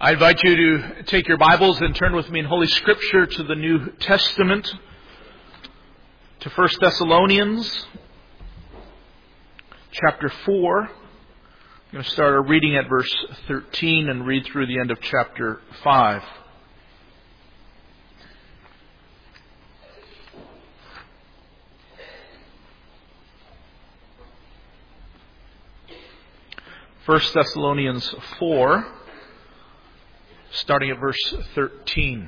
I invite you to take your Bibles and turn with me in Holy Scripture to the New Testament, to 1 Thessalonians, chapter 4. I'm going to start our reading at verse 13 and read through the end of chapter 5. First Thessalonians 4, starting at verse 13.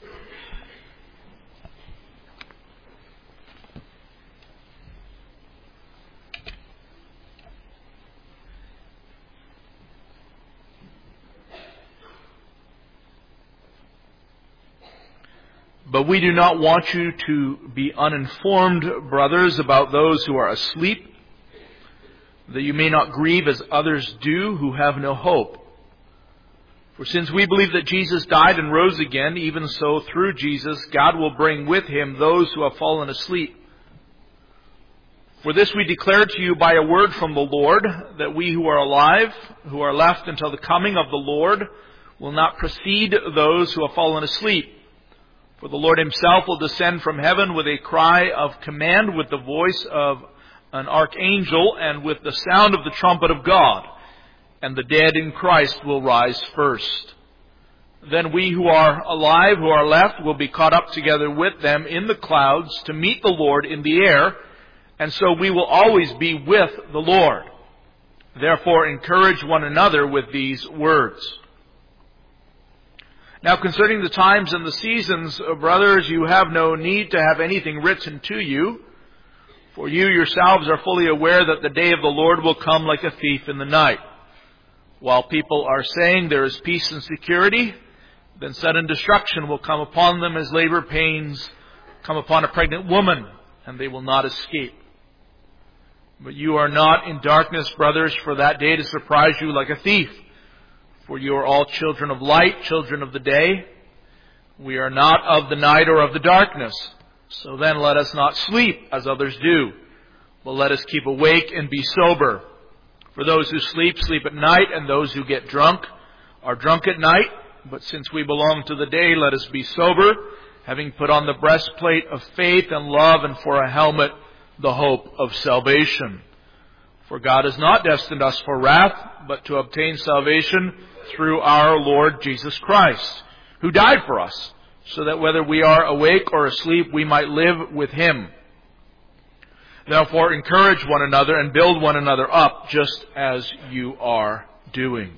But we do not want you to be uninformed, brothers, about those who are asleep, that you may not grieve as others do who have no hope. For since we believe that Jesus died and rose again, even so through Jesus God will bring with Him those who have fallen asleep. For this we declare to you by a word from the Lord, that we who are alive, who are left until the coming of the Lord, will not precede those who have fallen asleep. For the Lord Himself will descend from heaven with a cry of command, with the voice of an archangel, and with the sound of the trumpet of God. And the dead in Christ will rise first. Then we who are alive, who are left, will be caught up together with them in the clouds to meet the Lord in the air, and so we will always be with the Lord. Therefore encourage one another with these words. Now concerning the times and the seasons, brothers, you have no need to have anything written to you, for you yourselves are fully aware that the day of the Lord will come like a thief in the night. While people are saying there is peace and security, then sudden destruction will come upon them as labor pains come upon a pregnant woman, and they will not escape. But you are not in darkness, brothers, for that day to surprise you like a thief. For you are all children of light, children of the day. We are not of the night or of the darkness. So then let us not sleep as others do, but let us keep awake and be sober. For those who sleep, sleep at night, and those who get drunk are drunk at night. But since we belong to the day, let us be sober, having put on the breastplate of faith and love, and for a helmet, the hope of salvation. For God has not destined us for wrath, but to obtain salvation through our Lord Jesus Christ, who died for us, so that whether we are awake or asleep, we might live with Him. Therefore, encourage one another and build one another up, just as you are doing.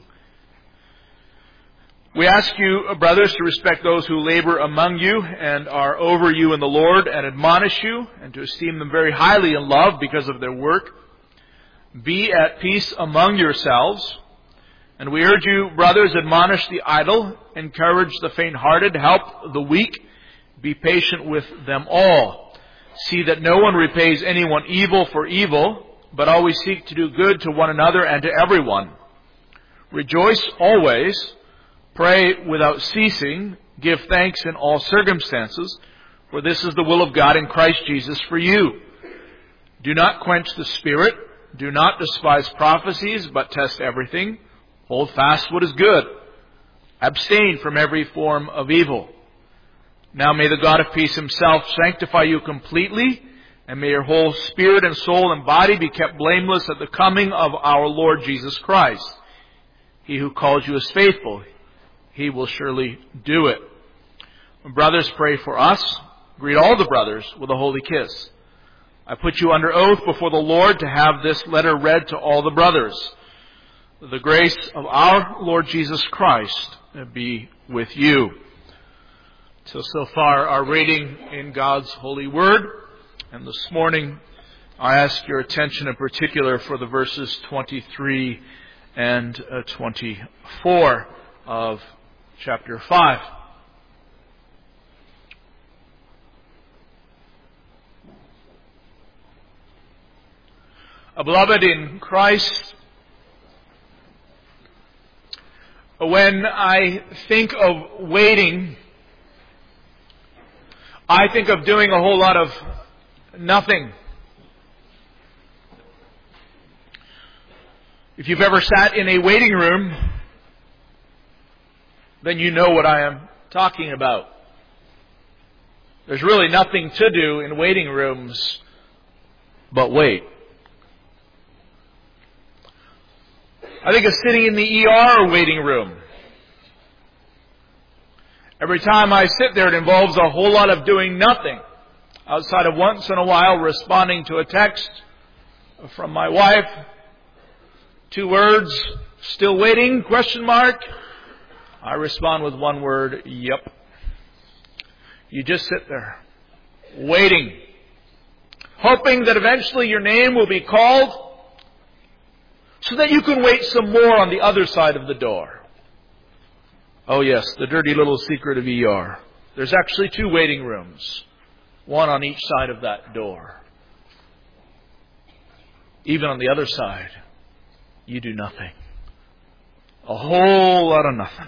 We ask you, brothers, to respect those who labor among you and are over you in the Lord and admonish you, and to esteem them very highly in love because of their work. Be at peace among yourselves. And we urge you, brothers, admonish the idle, encourage the faint-hearted, help the weak, be patient with them all. See that no one repays anyone evil for evil, but always seek to do good to one another and to everyone. Rejoice always, pray without ceasing, give thanks in all circumstances, for this is the will of God in Christ Jesus for you. Do not quench the Spirit, do not despise prophecies, but test everything. Hold fast what is good. Abstain from every form of evil. Now may the God of peace Himself sanctify you completely, and may your whole spirit and soul and body be kept blameless at the coming of our Lord Jesus Christ. He who calls you is faithful. He will surely do it. Brothers, pray for us. Greet all the brothers with a holy kiss. I put you under oath before the Lord to have this letter read to all the brothers. The grace of our Lord Jesus Christ be with you. So far our reading in God's holy word. And this morning I ask your attention in particular for the verses 23 and 24 of chapter 5. Beloved in Christ, when I think of waiting, I think of doing a whole lot of nothing. If you've ever sat in a waiting room, then you know what I am talking about. There's really nothing to do in waiting rooms but wait. I think of sitting in the ER waiting room. Every time I sit there, it involves a whole lot of doing nothing, outside of once in a while responding to a text from my wife. 2 words, still waiting, ? I respond with 1 word, yep. You just sit there, waiting, hoping that eventually your name will be called so that you can wait some more on the other side of the door. Oh yes, the dirty little secret of ER. There's actually 2 waiting rooms, 1 on each side of that door. Even on the other side, you do nothing. A whole lot of nothing.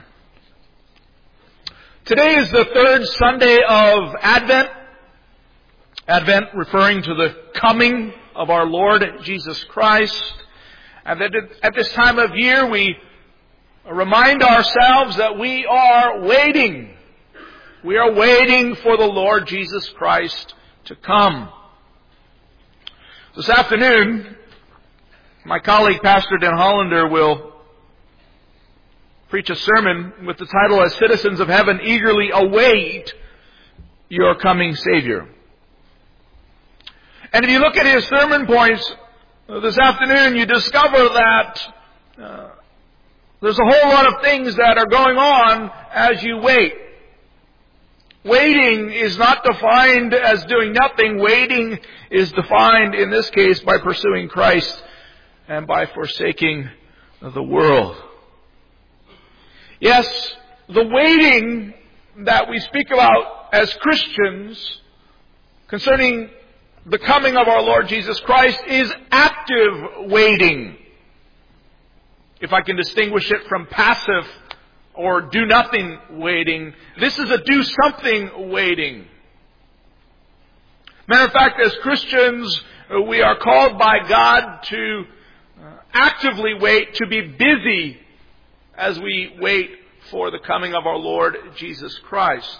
Today is the 3rd Sunday of Advent. Advent referring to the coming of our Lord Jesus Christ. And that at this time of year we remind ourselves that we are waiting. We are waiting for the Lord Jesus Christ to come. This afternoon, my colleague Pastor Dan Hollander will preach a sermon with the title, As Citizens of Heaven Eagerly Await Your Coming Savior. And if you look at his sermon points this afternoon, you discover that there's a whole lot of things that are going on as you wait. Waiting is not defined as doing nothing. Waiting is defined, in this case, by pursuing Christ and by forsaking the world. Yes, the waiting that we speak about as Christians concerning the coming of our Lord Jesus Christ is active waiting. If I can distinguish it from passive or do nothing waiting, this is a do something waiting. Matter of fact, as Christians, we are called by God to actively wait, to be busy as we wait for the coming of our Lord Jesus Christ.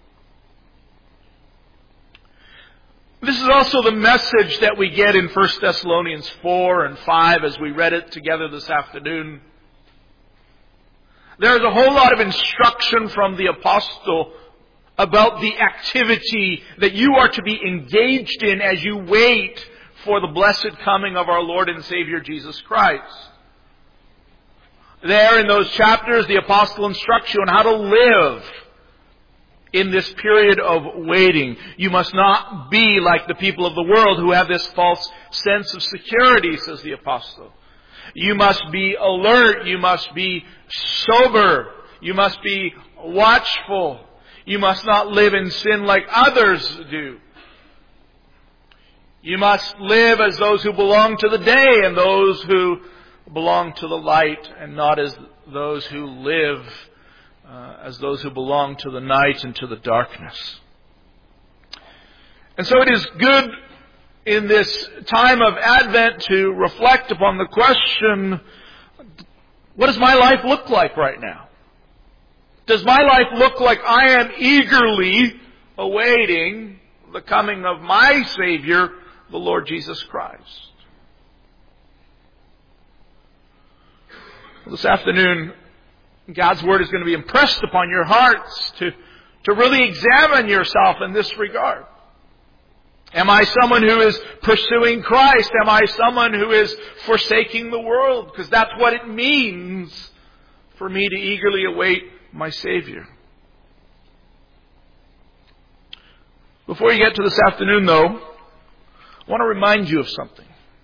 This is also the message that we get in 1 Thessalonians 4 and 5 as we read it together this afternoon. There is a whole lot of instruction from the apostle about the activity that you are to be engaged in as you wait for the blessed coming of our Lord and Savior Jesus Christ. There in those chapters, the apostle instructs you on how to live in this period of waiting. You must not be like the people of the world who have this false sense of security, says the apostle. You must be alert. You must be sober. You must be watchful. You must not live in sin like others do. You must live as those who belong to the day and those who belong to the light, and not as those who live as those who belong to the night and to the darkness. And so it is good in this time of Advent to reflect upon the question, what does my life look like right now? Does my life look like I am eagerly awaiting the coming of my Savior, the Lord Jesus Christ? Well, this afternoon, God's Word is going to be impressed upon your hearts to really examine yourself in this regard. Am I someone who is pursuing Christ? Am I someone who is forsaking the world? Because that's what it means for me to eagerly await my Savior. Before you get to this afternoon, though, I want to remind you of something.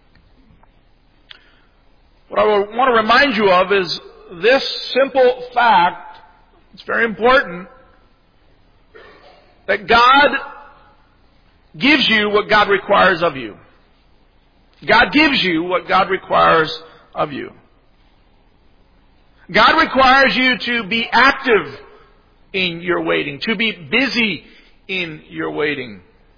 What I want to remind you of is this simple fact, it's very important, that God gives you what God requires of you. God gives you what God requires of you. God requires you to be active in your waiting, to be busy in your waiting.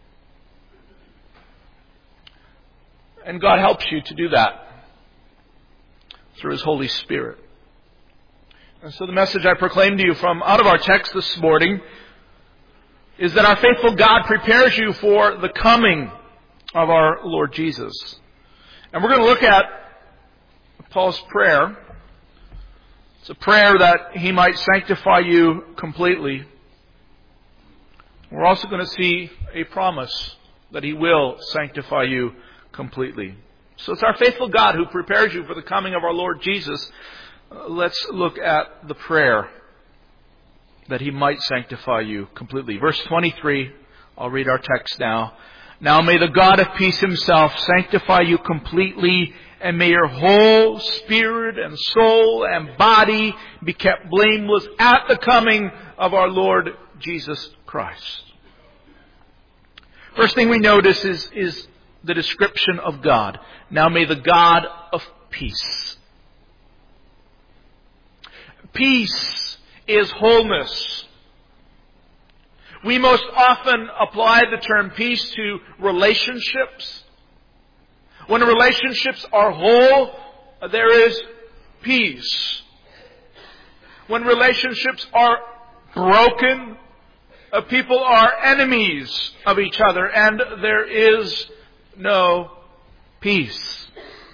And God helps you to do that through His Holy Spirit. And so the message I proclaim to you from out of our text this morning is that our faithful God prepares you for the coming of our Lord Jesus. And we're going to look at Paul's prayer. It's a prayer that He might sanctify you completely. We're also going to see a promise that He will sanctify you completely. So it's our faithful God who prepares you for the coming of our Lord Jesus. Let's look at the prayer that He might sanctify you completely. Verse 23, I'll read our text now. Now may the God of peace Himself sanctify you completely, and may your whole spirit and soul and body be kept blameless at the coming of our Lord Jesus Christ. First thing we notice is the description of God. Now may the God of peace. Peace is wholeness. We most often apply the term peace to relationships. When relationships are whole, there is peace. When relationships are broken, people are enemies of each other, and there is no peace.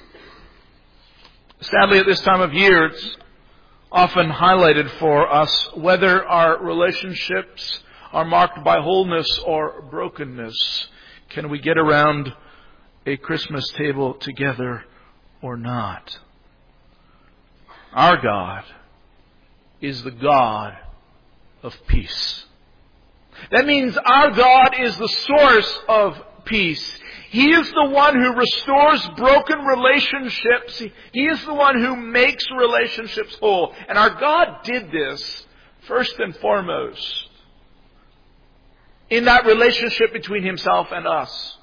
Sadly, at this time of year, it's often highlighted for us whether our relationships are marked by wholeness or brokenness. Can we get around a Christmas table together or not? Our God is the God of peace. That means our God is the source of peace. He is the one who restores broken relationships. He is the one who makes relationships whole. And our God did this first and foremost in that relationship between Himself and us.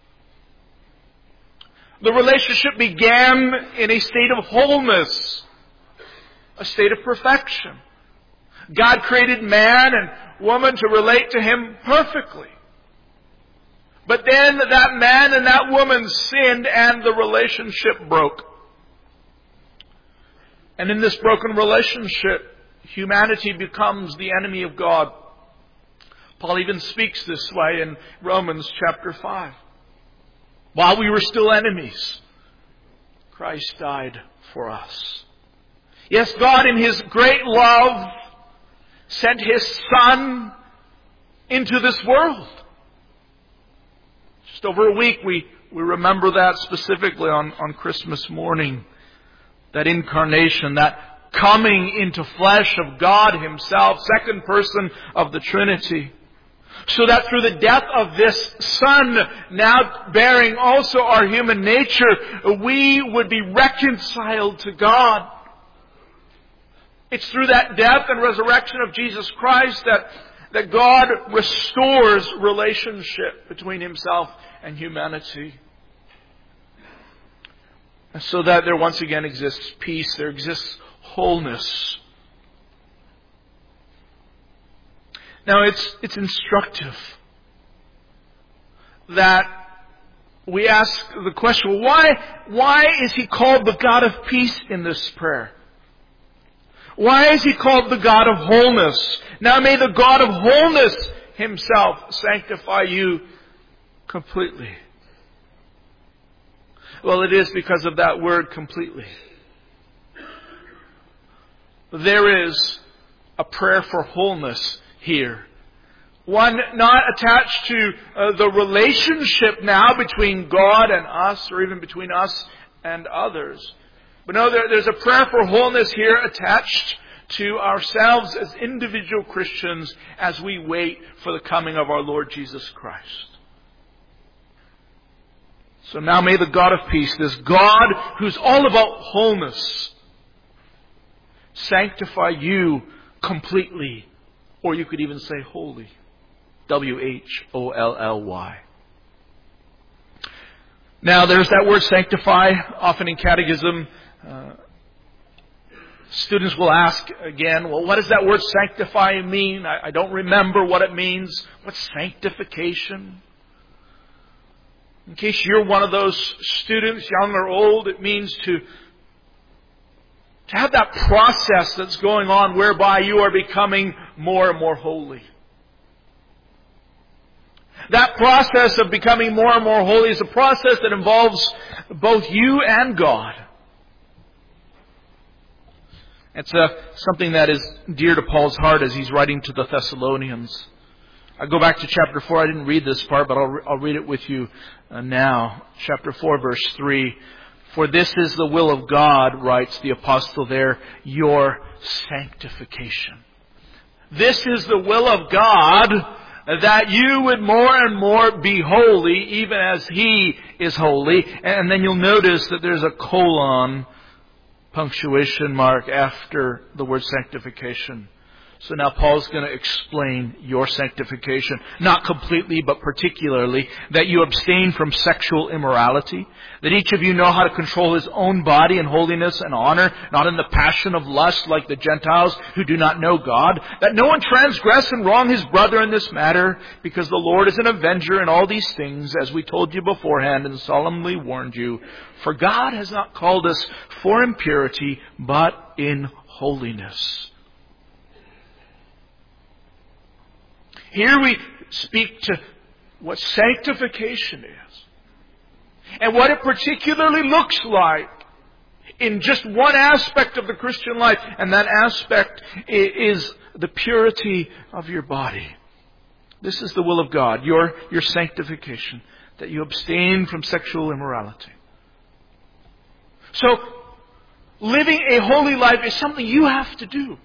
The relationship began in a state of wholeness, a state of perfection. God created man and woman to relate to Him perfectly. But then that man and that woman sinned and the relationship broke. And in this broken relationship, humanity becomes the enemy of God. Paul even speaks this way in Romans chapter 5. While we were still enemies, Christ died for us. Yes, God in His great love sent His Son into this world. Just over a week, we remember that specifically on Christmas morning. That incarnation, that coming into flesh of God Himself, second person of the Trinity. So that through the death of this Son, now bearing also our human nature, we would be reconciled to God. It's through that death and resurrection of Jesus Christ that God restores relationship between Himself and humanity. And so that there once again exists peace, there exists wholeness. Now it's instructive that we ask the question, why is He called the God of peace in this prayer? Why is He called the God of wholeness? Now may the God of wholeness Himself sanctify you completely. Well, it is because of that word completely. There is a prayer for wholeness here. One not attached to the relationship now between God and us, or even between us and others. But no, there's a prayer for wholeness here attached to ourselves as individual Christians as we wait for the coming of our Lord Jesus Christ. So now may the God of peace, this God who's all about wholeness, sanctify you completely. Or you could even say holy. W-H-O-L-L-Y. Now there's that word sanctify. Often in catechism, students will ask again, well, what does that word sanctify mean? I don't remember what it means. What's sanctification? In case you're one of those students, young or old, it means to To have that process that's going on whereby you are becoming more and more holy. That process of becoming more and more holy is a process that involves both you and God. It's something that is dear to Paul's heart as he's writing to the Thessalonians. I go back to chapter 4. I didn't read this part, but I'll read it with you now. Chapter 4, verse 3. For this is the will of God, writes the apostle there, your sanctification. This is the will of God, that you would more and more be holy, even as He is holy. And then you'll notice that there's a colon punctuation mark after the word sanctification. So now Paul's going to explain your sanctification, not completely, but particularly, that you abstain from sexual immorality, that each of you know how to control his own body in holiness and honor, not in the passion of lust like the Gentiles who do not know God, that no one transgress and wrong his brother in this matter, because the Lord is an avenger in all these things, as we told you beforehand and solemnly warned you. For God has not called us for impurity, but in holiness. Here we speak to what sanctification is and what it particularly looks like in just one aspect of the Christian life, and that aspect is the purity of your body. This is the will of God, your sanctification, that you abstain from sexual immorality. So, living a holy life is something you have to do.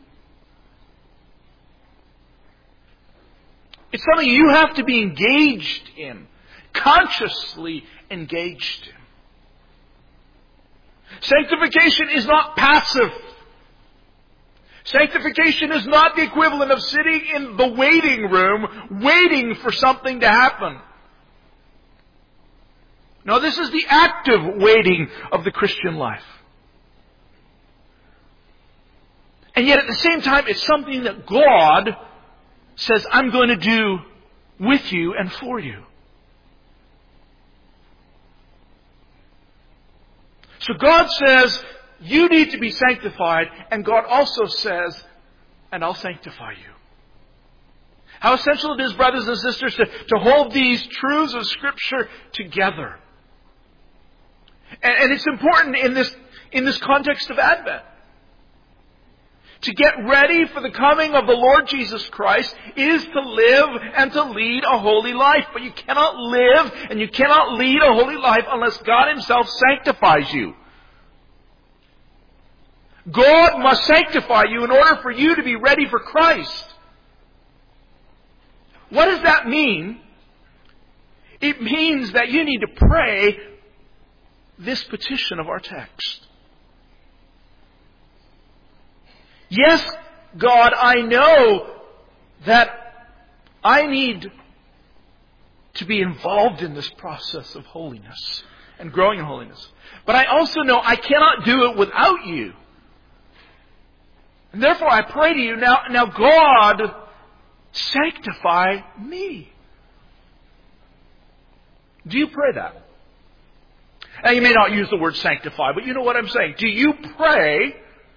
It's something you have to be engaged in, consciously engaged in. Sanctification is not passive. Sanctification is not the equivalent of sitting in the waiting room, waiting for something to happen. No, this is the active waiting of the Christian life. And yet at the same time, it's something that God says, I'm going to do with you and for you. So God says, you need to be sanctified, and God also says, and I'll sanctify you. How essential it is, brothers and sisters, to hold these truths of Scripture together. And it's important in this context of Advent. To get ready for the coming of the Lord Jesus Christ is to live and to lead a holy life. But you cannot live and you cannot lead a holy life unless God Himself sanctifies you. God must sanctify you in order for you to be ready for Christ. What does that mean? It means that you need to pray this petition of our text. Yes, God, I know that I need to be involved in this process of holiness and growing in holiness. But I also know I cannot do it without you. And therefore I pray to you, now God, sanctify me. Do you pray that? Now you may not use the word sanctify, but you know what I'm saying. Do you pray,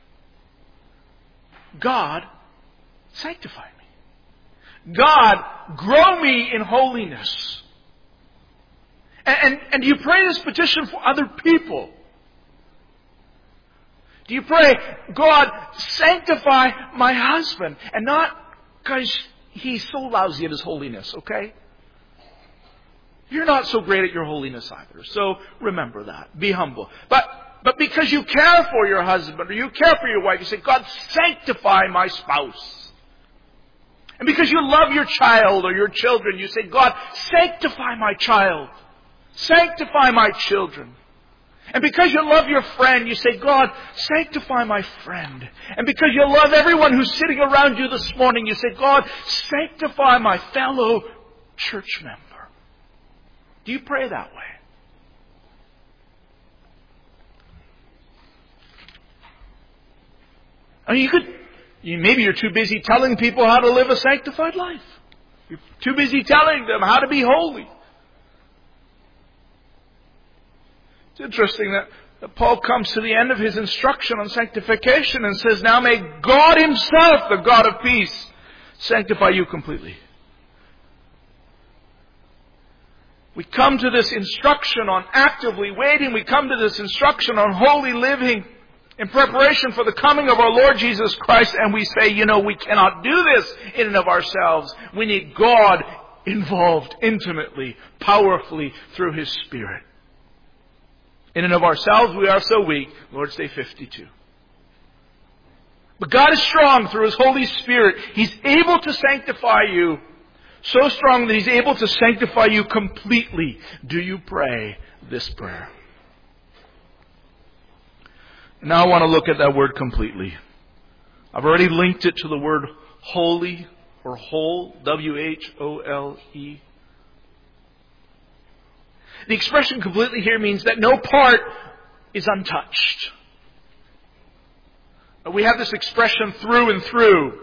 God, sanctify me? God, grow me in holiness. And do you pray this petition for other people? Do you pray, God, sanctify my husband? And not because he's so lousy at his holiness, okay? You're not so great at your holiness either. So remember that. Be humble. But because you care for your husband or you care for your wife, you say, God, sanctify my spouse. And because you love your child or your children, you say, God, sanctify my child. Sanctify my children. And because you love your friend, you say, God, sanctify my friend. And because you love everyone who's sitting around you this morning, you say, God, sanctify my fellow church member. Do you pray that way? I mean, maybe you're too busy telling people how to live a sanctified life. You're too busy telling them how to be holy. It's interesting that Paul comes to the end of his instruction on sanctification and says, now may God Himself, the God of peace, sanctify you completely. We come to this instruction on actively waiting. We come to this instruction on holy living in preparation for the coming of our Lord Jesus Christ. And we say, we cannot do this in and of ourselves. We need God involved intimately, powerfully through His Spirit. In and of ourselves, we are so weak. Lord's Day 52. But God is strong through His Holy Spirit. He's able to sanctify you. So strong that He's able to sanctify you completely. Do you pray this prayer? Now I want to look at that word completely. I've already linked it to the word holy or whole. W-H-O-L-E. The expression completely here means that no part is untouched. We have this expression through and through.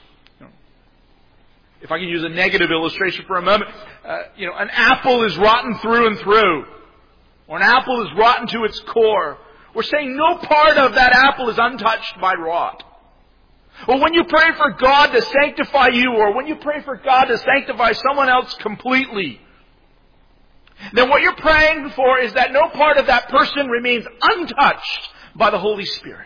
If I can use a negative illustration for a moment, an apple is rotten through and through. Or an apple is rotten to its core. We're saying no part of that apple is untouched by rot. Or when you pray for God to sanctify you, or when you pray for God to sanctify someone else completely, then what you're praying for is that no part of that person remains untouched by the Holy Spirit.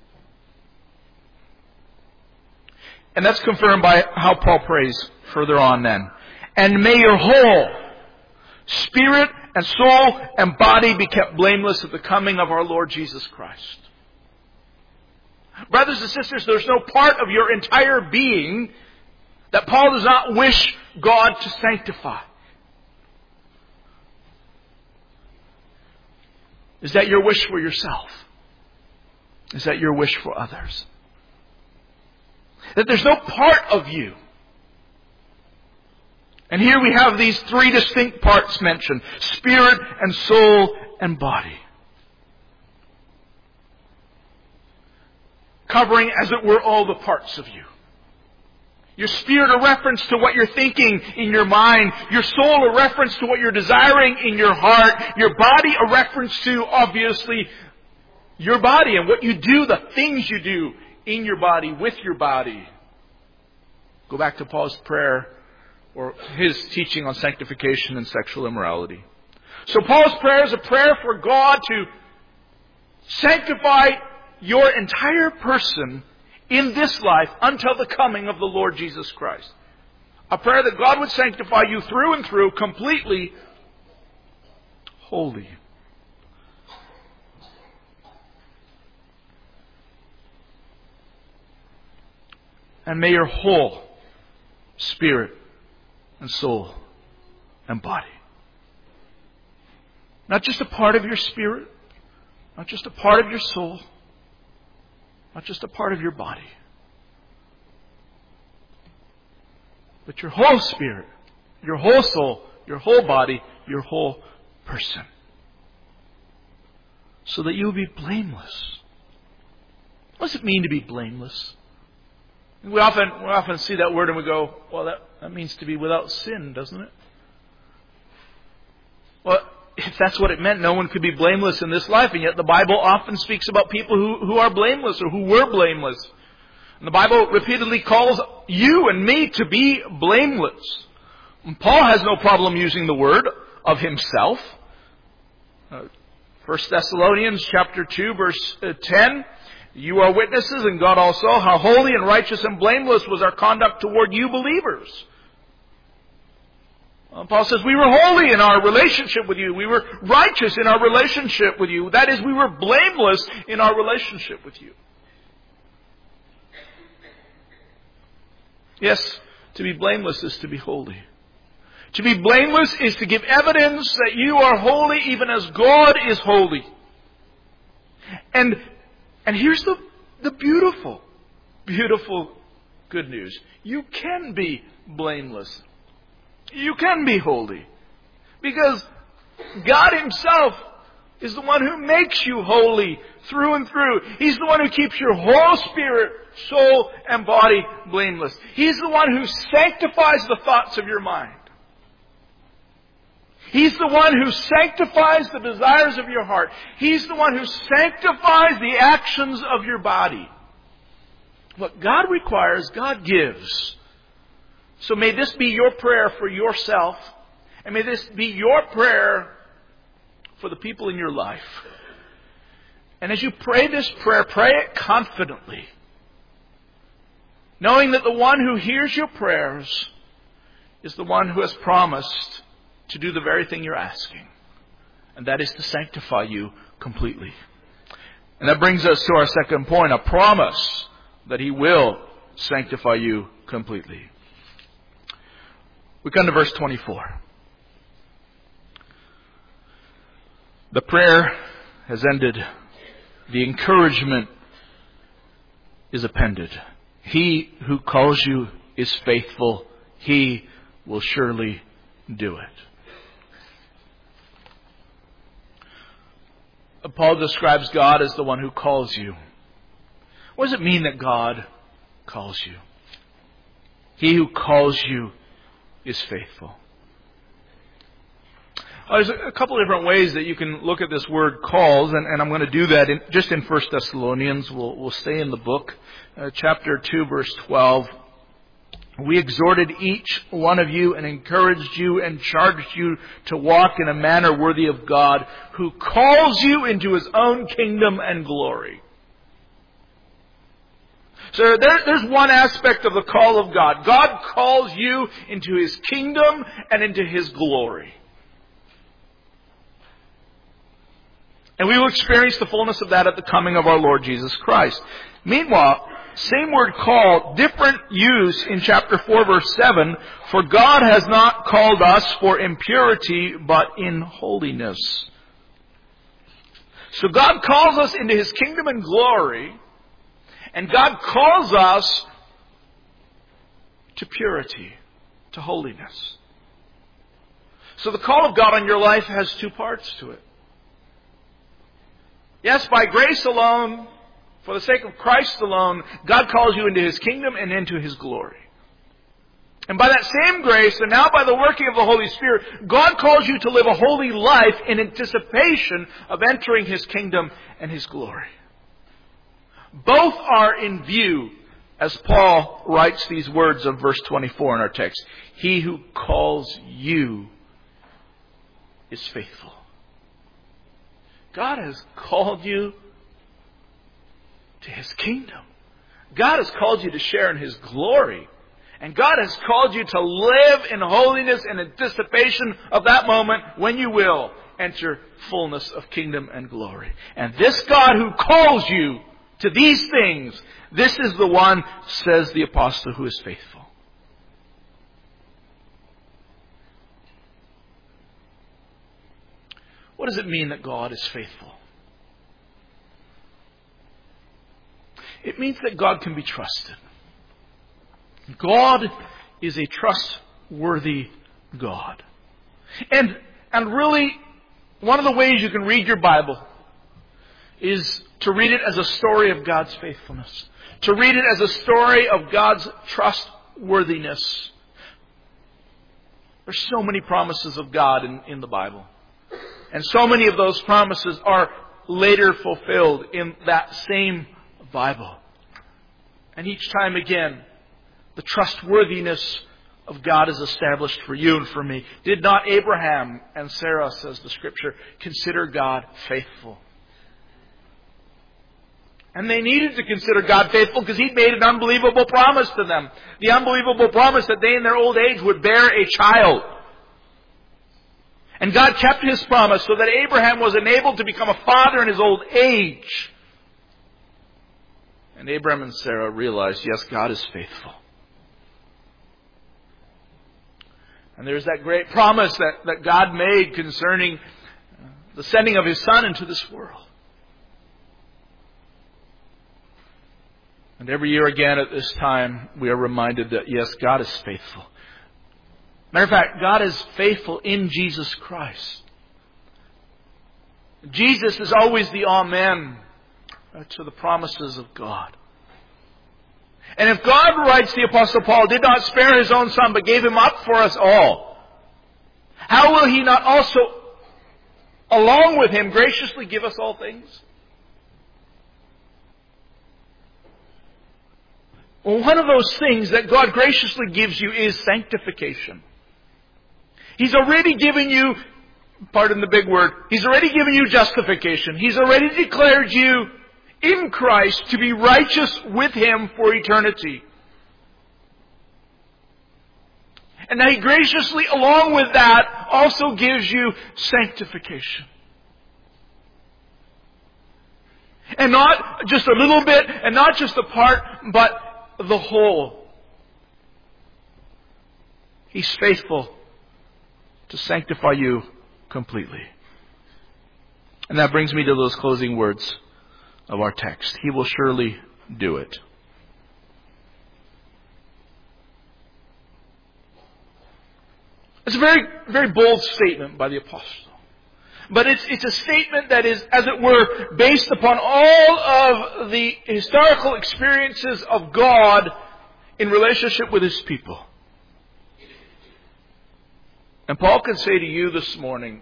And that's confirmed by how Paul prays further on then. And may your whole spirit and soul and body be kept blameless at the coming of our Lord Jesus Christ. Brothers and sisters, there's no part of your entire being that Paul does not wish God to sanctify. Is that your wish for yourself? Is that your wish for others? That there's no part of you. And here we have these three distinct parts mentioned. Spirit and soul and body. Covering, as it were, all the parts of you. Your spirit a reference to what you're thinking in your mind. Your soul a reference to what you're desiring in your heart. Your body a reference to, obviously, your body and what you do, the things you do in your body, with your body. Go back to Paul's prayer or his teaching on sanctification and sexual immorality. So Paul's prayer is a prayer for God to sanctify your entire person in this life until the coming of the Lord Jesus Christ. A prayer that God would sanctify you through and through, completely holy. And may your whole spirit and soul and body, not just a part of your spirit, not just a part of your soul, not just a part of your body, but your whole spirit, your whole soul, your whole body, your whole person, so that you will be blameless. What does it mean to be blameless? We often see that word and we go, well, that means to be without sin, doesn't it? Well, if that's what it meant, no one could be blameless in this life. And yet the Bible often speaks about people who are blameless or who were blameless. And the Bible repeatedly calls you and me to be blameless. And Paul has no problem using the word of himself. 1 Thessalonians chapter 2, verse 10. You are witnesses, and God also, how holy and righteous and blameless was our conduct toward you believers. Paul says we were holy in our relationship with you. We were righteous in our relationship with you. That is, we were blameless in our relationship with you. Yes, to be blameless is to be holy. To be blameless is to give evidence that you are holy even as God is holy. And here's the beautiful, beautiful good news. You can be blameless. You can be holy. Because God Himself is the one who makes you holy through and through. He's the one who keeps your whole spirit, soul, and body blameless. He's the one who sanctifies the thoughts of your mind. He's the one who sanctifies the desires of your heart. He's the one who sanctifies the actions of your body. What God requires, God gives. So may this be your prayer for yourself, and may this be your prayer for the people in your life. And as you pray this prayer, pray it confidently, knowing that the one who hears your prayers is the one who has promised to do the very thing you're asking, and that is to sanctify you completely. And that brings us to our second point, a promise that He will sanctify you completely. We come to verse 24. The prayer has ended. The encouragement is appended. He who calls you is faithful. He will surely do it. Paul describes God as the one who calls you. What does it mean that God calls you? He who calls you is faithful. There's a couple of different ways that you can look at this word calls, and I'm going to do that just in 1 Thessalonians. We'll stay in the book. Chapter 2, verse 12. We exhorted each one of you and encouraged you and charged you to walk in a manner worthy of God, who calls you into His own kingdom and glory. So there's one aspect of the call of God. God calls you into His kingdom and into His glory. And we will experience the fullness of that at the coming of our Lord Jesus Christ. Meanwhile, same word call, different use in chapter 4, verse 7. For God has not called us for impurity, but in holiness. So God calls us into His kingdom and glory, and God calls us to purity, to holiness. So the call of God on your life has two parts to it. Yes, by grace alone, for the sake of Christ alone, God calls you into His kingdom and into His glory. And by that same grace, and now by the working of the Holy Spirit, God calls you to live a holy life in anticipation of entering His kingdom and His glory. Both are in view as Paul writes these words of verse 24 in our text. He who calls you is faithful. God has called you to His kingdom. God has called you to share in His glory. And God has called you to live in holiness and anticipation of that moment when you will enter fullness of kingdom and glory. And this God who calls you to these things, this is the one, says the apostle, who is faithful. What does it mean that God is faithful? It means that God can be trusted. God is a trustworthy God. And really, one of the ways you can read your Bible is to read it as a story of God's faithfulness. To read it as a story of God's trustworthiness. There's so many promises of God in the Bible. And so many of those promises are later fulfilled in that same Bible. And each time again, the trustworthiness of God is established for you and for me. Did not Abraham and Sarah, says the Scripture, consider God faithful? And they needed to consider God faithful because He'd made an unbelievable promise to them. The unbelievable promise that they in their old age would bear a child. And God kept His promise so that Abraham was enabled to become a father in his old age. And Abraham and Sarah realized, yes, God is faithful. And there's that great promise that God made concerning the sending of His Son into this world. And every year again at this time, we are reminded that, yes, God is faithful. Matter of fact, God is faithful in Jesus Christ. Jesus is always the amen to the promises of God. And if God, writes the Apostle Paul, did not spare His own Son, but gave Him up for us all, how will He not also, along with Him, graciously give us all things? Well, one of those things that God graciously gives you is sanctification. He's already given you, pardon the big word, He's already given you justification. He's already declared you in Christ to be righteous with Him for eternity. And now He graciously, along with that, also gives you sanctification. And not just a little bit, and not just a part, but the whole. He's faithful to sanctify you completely. And that brings me to those closing words of our text. He will surely do it. It's a very, very bold statement by the apostle. But it's a statement that is, as it were, based upon all of the historical experiences of God in relationship with His people. And Paul can say to you this morning,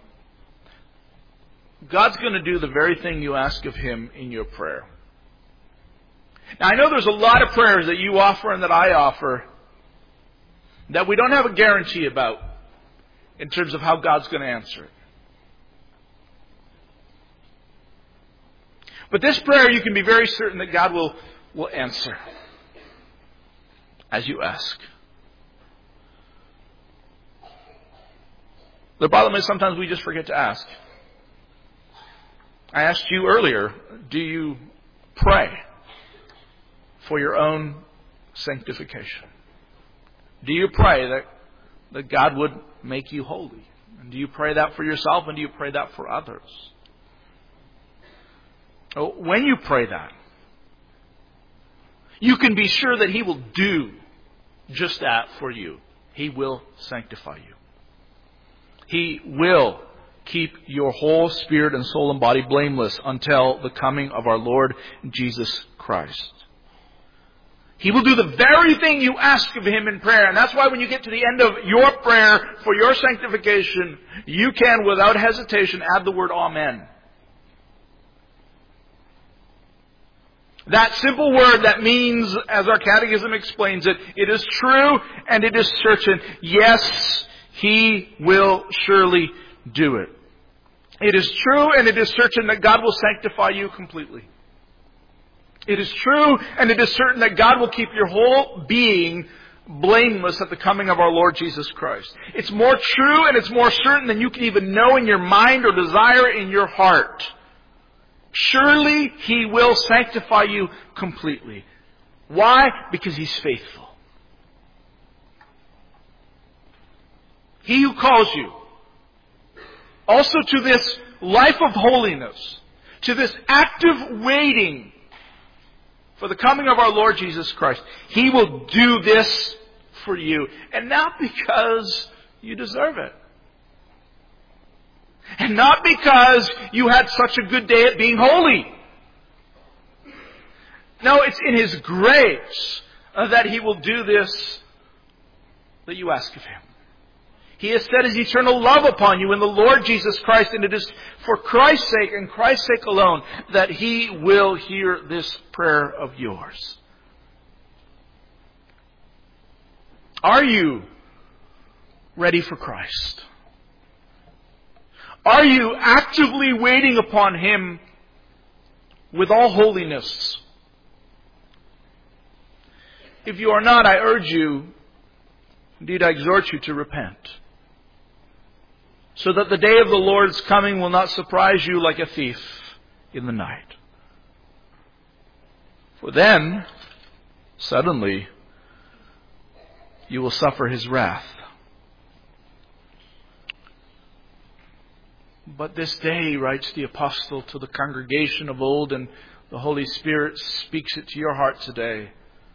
God's going to do the very thing you ask of Him in your prayer. Now, I know there's a lot of prayers that you offer and that I offer that we don't have a guarantee about in terms of how God's going to answer it. But this prayer, you can be very certain that God will answer as you ask. The problem is sometimes we just forget to ask. I asked you earlier, do you pray for your own sanctification? Do you pray that God would make you holy? And do you pray that for yourself, and do you pray that for others? When you pray that, you can be sure that He will do just that for you. He will sanctify you. He will keep your whole spirit and soul and body blameless until the coming of our Lord Jesus Christ. He will do the very thing you ask of Him in prayer. And that's why when you get to the end of your prayer for your sanctification, you can, without hesitation, add the word Amen. That simple word that means, as our catechism explains it, it is true and it is certain. Yes, He will surely do it. It is true and it is certain that God will sanctify you completely. It is true and it is certain that God will keep your whole being blameless at the coming of our Lord Jesus Christ. It's more true and it's more certain than you can even know in your mind or desire in your heart. Surely He will sanctify you completely. Why? Because He's faithful. He who calls you also to this life of holiness, to this active waiting for the coming of our Lord Jesus Christ, He will do this for you. And not because you deserve it. And not because you had such a good day at being holy. No, it's in His grace that He will do this that you ask of Him. He has set His eternal love upon you in the Lord Jesus Christ, and it is for Christ's sake and Christ's sake alone that He will hear this prayer of yours. Are you ready for Christ? Are you actively waiting upon Him with all holiness? If you are not, I urge you, indeed I exhort you to repent, so that the day of the Lord's coming will not surprise you like a thief in the night. For then, suddenly, you will suffer His wrath. But this day, writes the apostle to the congregation of old, and the Holy Spirit speaks it to your heart today.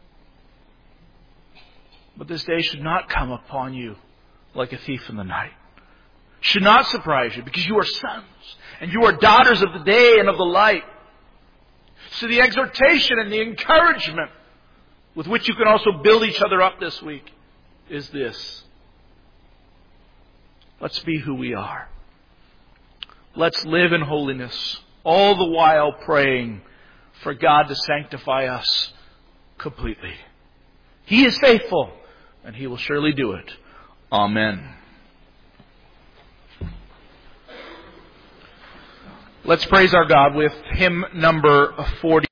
But this day should not come upon you like a thief in the night. Should not surprise you, because you are sons and you are daughters of the day and of the light. So the exhortation and the encouragement with which you can also build each other up this week is this: Let's be who we are. Let's live in holiness, all the while praying for God to sanctify us completely. He is faithful, and He will surely do it. Amen. Let's praise our God with hymn number 40.